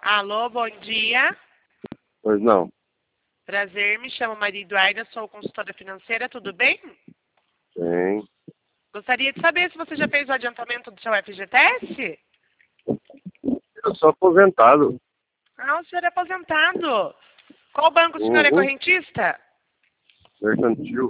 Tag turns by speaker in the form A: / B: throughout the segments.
A: Alô, bom dia.
B: Pois não.
A: Prazer, me chamo Maria Eduarda, sou consultora financeira, tudo bem?
B: Tem.
A: Gostaria de saber se você já fez o adiantamento do seu FGTS?
B: Eu sou aposentado.
A: Ah, o senhor é aposentado. Qual banco o senhor é
B: Uhum.
A: correntista?
B: Mercantil.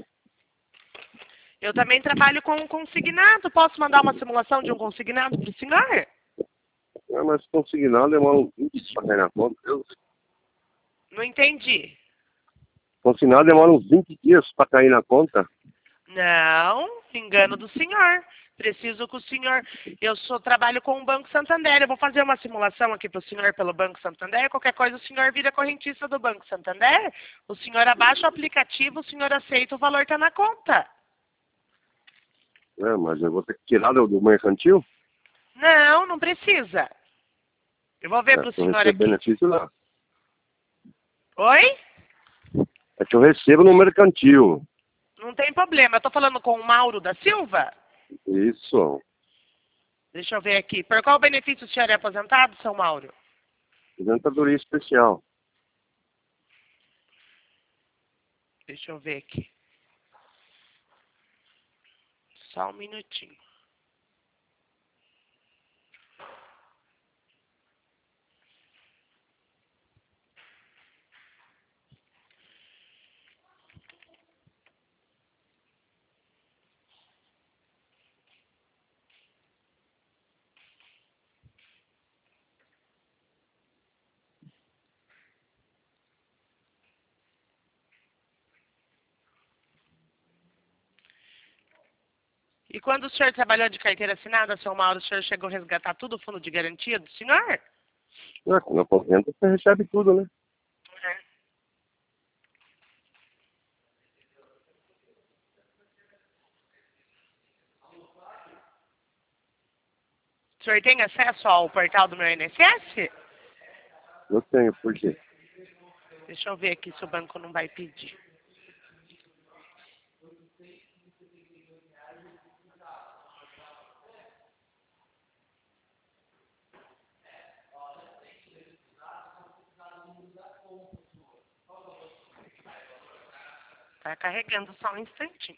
A: Eu também trabalho com um consignado. Posso mandar uma simulação de um consignado para o senhor?
B: Mas consignado demora uns 20 dias para cair na conta.
A: Não entendi.
B: Consignado demora uns 20 dias para cair na conta.
A: Não, engano do senhor. Preciso que o senhor... trabalho com o Banco Santander. Eu vou fazer uma simulação aqui para o senhor pelo Banco Santander. Qualquer coisa o senhor vira correntista do Banco Santander. O senhor abaixa o aplicativo, o senhor aceita, o valor está na conta.
B: Mas eu vou ter que tirar do mercantil?
A: Não, não precisa. Eu vou ver para o
B: Eu
A: senhor
B: recebo
A: aqui.
B: benefício lá.
A: Oi?
B: É que eu recebo no mercantil.
A: Não tem problema. Eu estou falando com o Mauro da Silva.
B: Isso.
A: Deixa eu ver aqui. Por qual benefício o senhor é aposentado, São Mauro?
B: Aposentadoria especial.
A: Deixa eu ver aqui. Só um minutinho. E quando o senhor trabalhou de carteira assinada, São Mauro, o senhor chegou a resgatar tudo o fundo de garantia do senhor?
B: Quando aposenta, você recebe tudo, né?
A: É. O senhor tem acesso ao portal do meu INSS?
B: Eu tenho, por quê?
A: Deixa eu ver aqui se o banco não vai pedir. Tá carregando só um instantinho.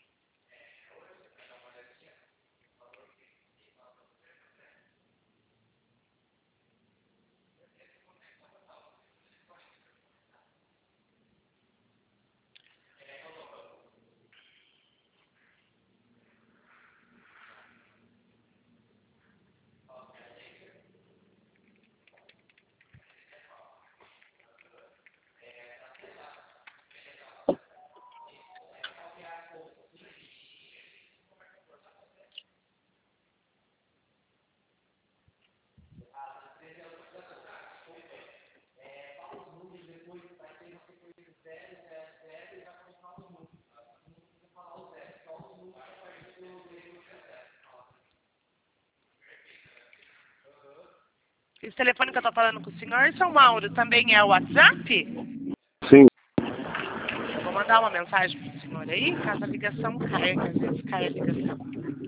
A: Esse telefone que eu tô falando com o senhor, São Mauro, também é o WhatsApp?
B: Sim.
A: Eu vou mandar uma mensagem pro senhor aí, caso a ligação caia, que às vezes cai a ligação.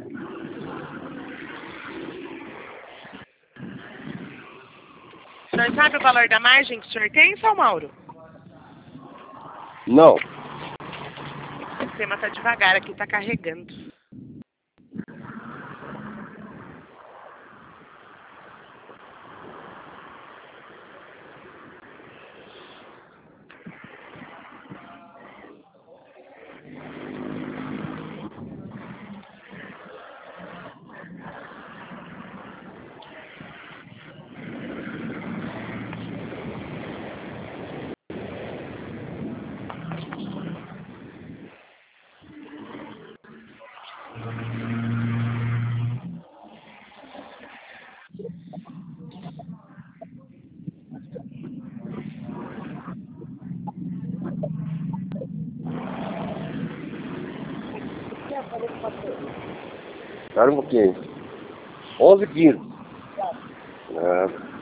A: O senhor sabe o valor da margem que o senhor tem, São Mauro?
B: Não.
A: O sistema tá devagar aqui, tá carregando.
B: Espera um pouquinho. 11h15.